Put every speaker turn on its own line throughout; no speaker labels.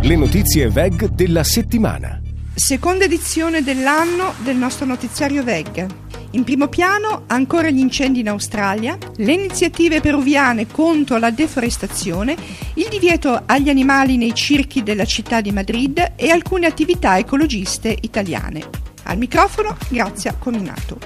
Le notizie VEG della settimana.
Seconda edizione dell'anno del nostro notiziario VEG. In primo piano ancora gli incendi in Australia, le iniziative peruviane contro la deforestazione, il divieto agli animali nei circhi della città di Madrid e alcune attività ecologiste italiane. Al microfono Grazia Cominato.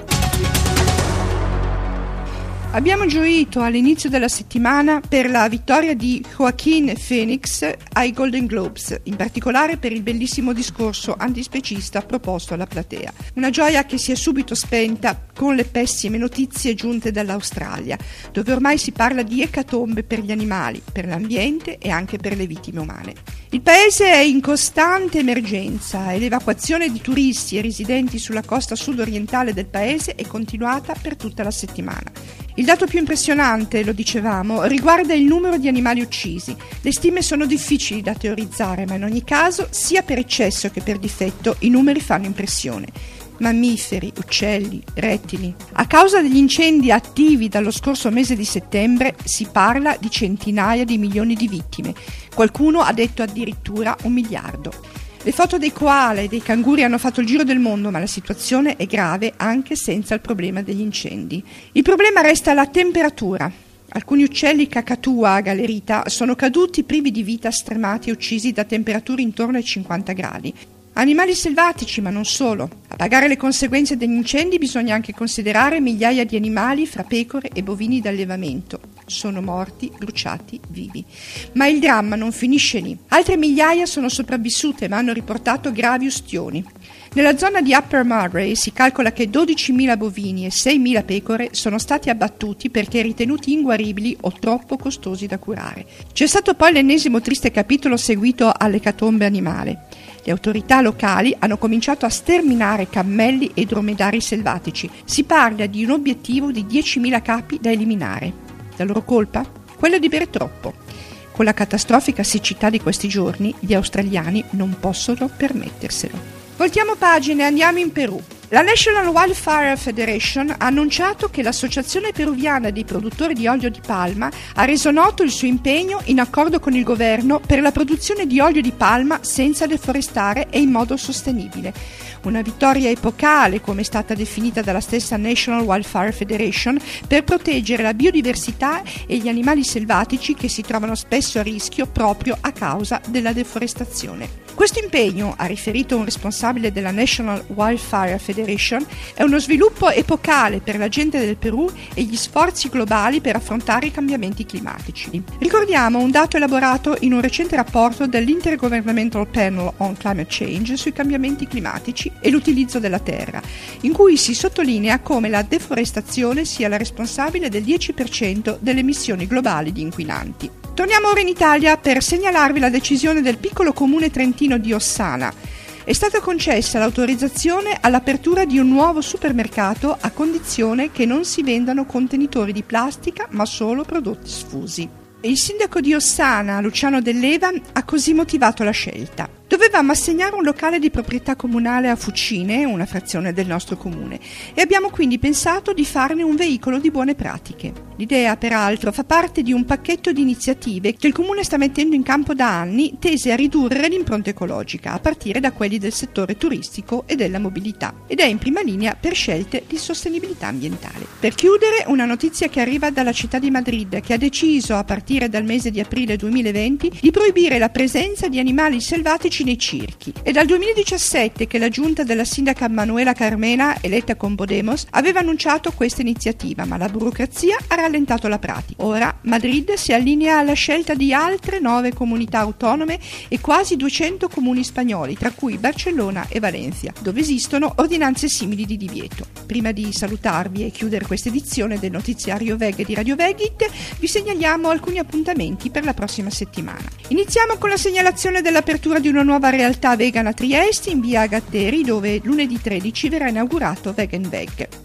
Abbiamo gioito all'inizio della settimana per la vittoria di Joaquin Phoenix ai Golden Globes, in particolare per il bellissimo discorso antispecista proposto alla platea. Una gioia che si è subito spenta con le pessime notizie giunte dall'Australia, dove ormai si parla di ecatombe per gli animali, per l'ambiente e anche per le vittime umane. Il paese è in costante emergenza e l'evacuazione di turisti e residenti sulla costa sud-orientale del paese è continuata per tutta la settimana. Il dato più impressionante, lo dicevamo, riguarda il numero di animali uccisi. Le stime sono difficili da teorizzare, ma in ogni caso, sia per eccesso che per difetto, i numeri fanno impressione. Mammiferi, uccelli, rettili. A causa degli incendi attivi dallo scorso mese di settembre si parla di centinaia di milioni di vittime. Qualcuno ha detto addirittura 1 miliardo. Le foto dei koala e dei canguri hanno fatto il giro del mondo, ma la situazione è grave anche senza il problema degli incendi. Il problema resta la temperatura. Alcuni uccelli cacatua galerita sono caduti privi di vita, stremati e uccisi da temperature intorno ai 50 gradi. Animali selvatici, ma non solo. A pagare le conseguenze degli incendi bisogna anche considerare migliaia di animali fra pecore e bovini d'allevamento. Sono morti, bruciati, vivi. Ma il dramma non finisce lì. Altre migliaia sono sopravvissute ma hanno riportato gravi ustioni. Nella zona di Upper Murray si calcola che 12.000 bovini e 6.000 pecore sono stati abbattuti perché ritenuti inguaribili o troppo costosi da curare. C'è stato poi l'ennesimo triste capitolo seguito all'ecatombe animale. Le autorità locali hanno cominciato a sterminare cammelli e dromedari selvatici. Si parla di un obiettivo di 10.000 capi da eliminare. La loro colpa? Quella di bere troppo. Con la catastrofica siccità di questi giorni, gli australiani non possono permetterselo. Voltiamo pagina e andiamo in Perù. La National Wildfire Federation ha annunciato che l'Associazione Peruviana dei Produttori di Olio di Palma ha reso noto il suo impegno in accordo con il governo per la produzione di olio di palma senza deforestare e in modo sostenibile. Una vittoria epocale, come è stata definita dalla stessa National Wildfire Federation, per proteggere la biodiversità e gli animali selvatici che si trovano spesso a rischio proprio a causa della deforestazione. Questo impegno, ha riferito un responsabile della National Wildfire Federation, è uno sviluppo epocale per la gente del Perù e gli sforzi globali per affrontare i cambiamenti climatici. Ricordiamo un dato elaborato in un recente rapporto dell'Intergovernmental Panel on Climate Change sui cambiamenti climatici e l'utilizzo della terra, in cui si sottolinea come la deforestazione sia la responsabile del 10% delle emissioni globali di inquinanti. Torniamo ora in Italia per segnalarvi la decisione del piccolo comune trentino di Ossana. È stata concessa l'autorizzazione all'apertura di un nuovo supermercato a condizione che non si vendano contenitori di plastica ma solo prodotti sfusi. Il sindaco di Ossana, Luciano Dell'Eva, ha così motivato la scelta. Dovevamo assegnare un locale di proprietà comunale a Fucine, una frazione del nostro comune, e abbiamo quindi pensato di farne un veicolo di buone pratiche. L'idea, peraltro, fa parte di un pacchetto di iniziative che il comune sta mettendo in campo da anni, tese a ridurre l'impronta ecologica, a partire da quelli del settore turistico e della mobilità, ed è in prima linea per scelte di sostenibilità ambientale. Per chiudere, una notizia che arriva dalla città di Madrid, che ha deciso, a partire dal mese di aprile 2020, di proibire la presenza di animali selvatici nei circhi. È dal 2017 che la giunta della sindaca Manuela Carmena, eletta con Podemos, aveva annunciato questa iniziativa, ma la burocrazia ha rallentato la pratica. Ora Madrid si allinea alla scelta di altre 9 comunità autonome e quasi 200 comuni spagnoli, tra cui Barcellona e Valencia, dove esistono ordinanze simili di divieto. Prima di salutarvi e chiudere questa edizione del notiziario VEG di Radio Vegit, vi segnaliamo alcuni appuntamenti per la prossima settimana. Iniziamo con la segnalazione dell'apertura di una nuova realtà vegan a Trieste, in via Gatteri, dove lunedì 13 verrà inaugurato Vegan Veg.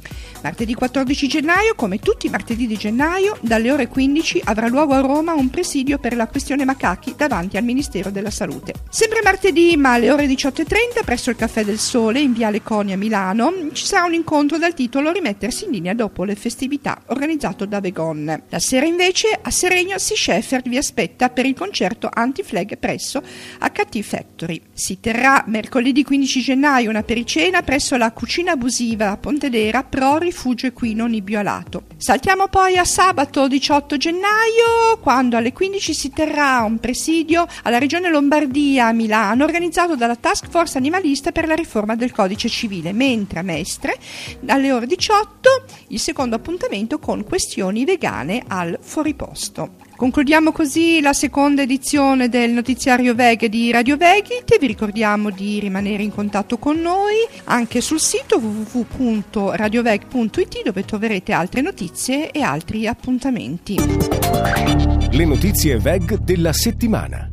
Martedì 14 gennaio, come tutti i martedì di gennaio, dalle ore 15 avrà luogo a Roma un presidio per la questione macachi davanti al Ministero della Salute. Sempre martedì, ma alle ore 18:30, presso il Caffè del Sole in Viale Coni a Milano, ci sarà un incontro dal titolo Rimettersi in linea dopo le festività, organizzato da Vegon. La sera invece a Seregno Sea Shepherd vi aspetta per il concerto Anti-Flag presso HT Factory. Si terrà mercoledì 15 gennaio una pericena presso la Cucina Abusiva a Pontedera pro Rifugio Equino Nibbio Alato. Saltiamo poi a sabato 18 gennaio, quando alle 15 si terrà un presidio alla Regione Lombardia a Milano, organizzato dalla Task Force Animalista per la riforma del Codice Civile, mentre a Mestre alle ore 18 il secondo appuntamento con questioni vegane al fuoriposto. Concludiamo così la seconda edizione del notiziario VEG di Radio Vegit e vi ricordiamo di rimanere in contatto con noi anche sul sito www.radioveg.it, dove troverete altre notizie e altri appuntamenti.
Le notizie VEG della settimana.